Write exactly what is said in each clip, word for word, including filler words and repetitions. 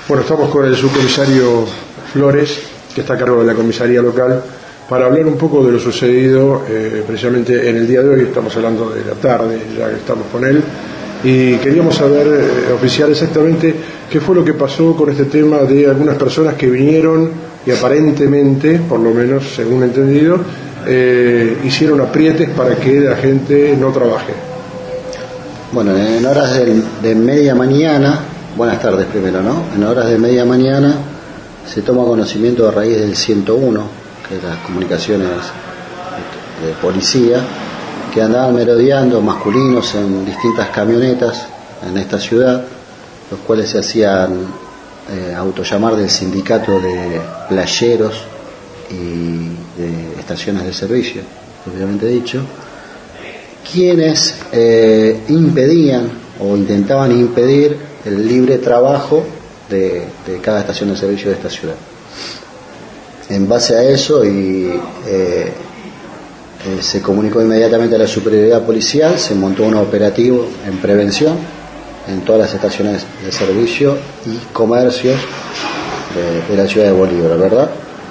Bueno, estamos con el subcomisario Flores, que está a cargo de la comisaría local, para hablar un poco de lo sucedido eh, precisamente en el día de hoy. Estamos hablando de la tarde, ya que estamos con él, y queríamos saber, eh, oficial, exactamente qué fue lo que pasó con este tema de algunas personas que vinieron y aparentemente, por lo menos según he entendido, eh, hicieron aprietes para que la gente no trabaje. Bueno, en horas de, de media mañana, buenas tardes primero, ¿no? En horas de media mañana se toma conocimiento a raíz del ciento uno, que es las comunicaciones de policía, que andaban merodeando masculinos en distintas camionetas en esta ciudad, los cuales se hacían eh, autollamar del sindicato de playeros y de estaciones de servicio, propiamente dicho, quienes eh, impedían o intentaban impedir el libre trabajo de, de cada estación de servicio de esta ciudad. En base a eso y eh, eh, se comunicó inmediatamente a la superioridad policial, se montó un operativo en prevención en todas las estaciones de servicio y comercios de, de la ciudad de Bolívar, ¿verdad?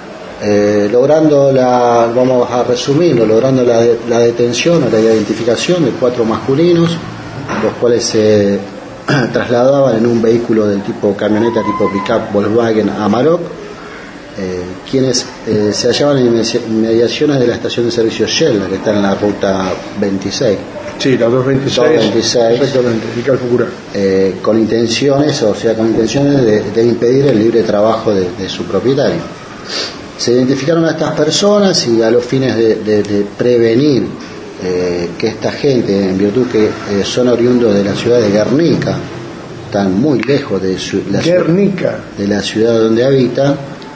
Eh, logrando la, vamos a resumirlo, logrando la, la detención o la identificación de cuatro masculinos, los cuales se trasladaban en un vehículo del tipo camioneta tipo pick-up Volkswagen Amarok, eh, quienes eh, se hallaban en inmediaciones de la estación de servicio Shell, que está en la ruta veintiséis. Sí, la doscientos veintiséis, exactamente, y Calfucurá. Eh, con intenciones, o sea, con intenciones de, de impedir el libre trabajo de, de su propietario. Se identificaron a estas personas y a los fines de, de, de prevenir eh, que esta gente, en virtud que eh, son oriundos de la ciudad de Guernica, están muy lejos de su, la, Guernica. de la ciudad donde habitan,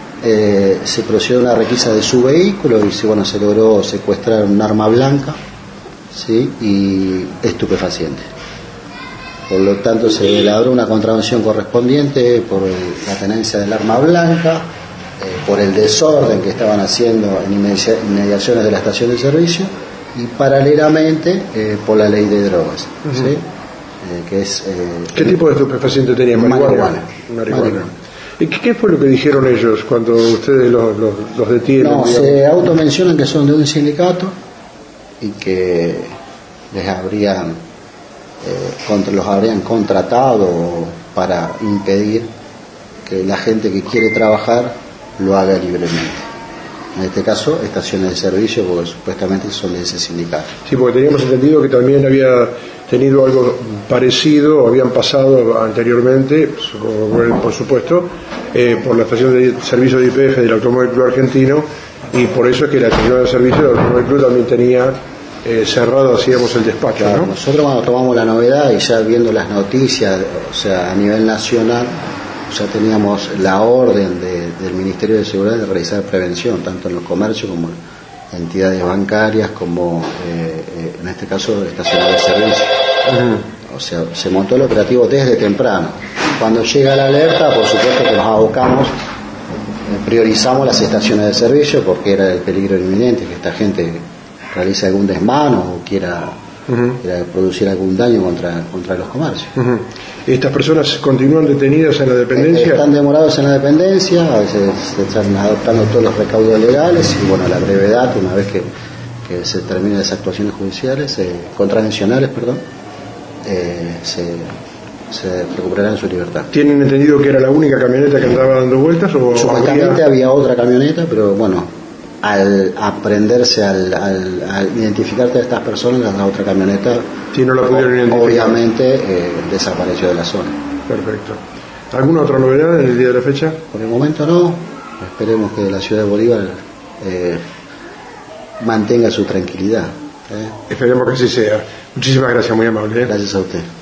eh, se procedió a una requisa de su vehículo y se, bueno, se logró secuestrar un arma blanca, ¿sí? Y estupefaciente. Por lo tanto, se elaboró una contravención correspondiente por la tenencia del arma blanca, Eh, por el desorden que estaban haciendo en inmediaciones de la estación de servicio y paralelamente eh, por la ley de drogas, uh-huh. ¿Sí? Eh, que es, eh, ¿Qué tipo de estupefaciente tenían? Marihuana. Marihuana. ¿Y qué fue lo que dijeron ellos cuando ustedes los, los, los detienen? No, digamos? Se automencionan que son de un sindicato y que les habrían eh, contra, los habrían contratado para impedir que la gente que quiere trabajar lo haga libremente. En este caso, estaciones de servicio, porque supuestamente son de ese sindicato. Sí, porque teníamos entendido que también había tenido algo parecido, habían pasado anteriormente, por supuesto, eh, por la estación de servicio de I P F del Automóvil Club Argentino, y por eso es que la estación de servicio del Automóvil Club también tenía eh, cerrado, hacíamos el despacho, claro, ¿no? Nosotros cuando tomamos la novedad y ya viendo las noticias, o sea, a nivel nacional, ya teníamos la orden de, del Ministerio de Seguridad de realizar prevención, tanto en los comercios como en entidades bancarias, como eh, eh, en este caso estaciones de servicio. Uh-huh. O sea, se montó el operativo desde temprano. Cuando llega la alerta, por supuesto que nos abocamos, eh, priorizamos las estaciones de servicio porque era el peligro inminente, que esta gente realice algún desmano o quiera, uh-huh. quiera producir algún daño contra, contra los comercios. Uh-huh. ¿Estas personas continúan detenidas en la dependencia? Están demorados en la dependencia, a veces se están adoptando todos los recaudos legales y bueno, a la brevedad, una vez que, que se terminen las actuaciones judiciales, eh, contravencionales, perdón, eh, se, se recuperarán su libertad. ¿Tienen entendido que era la única camioneta que andaba dando vueltas? O supuestamente había... había otra camioneta, pero bueno, al aprenderse, al, al, al identificarte a estas personas, la otra camioneta, si no la pudieron identificar, obviamente eh, desapareció de la zona. Perfecto. ¿Alguna otra novedad en el día de la fecha? Por el momento no. Esperemos que la ciudad de Bolívar eh, mantenga su tranquilidad. ¿eh? Esperemos que así sea. Muchísimas gracias, muy amable. ¿eh? Gracias a usted.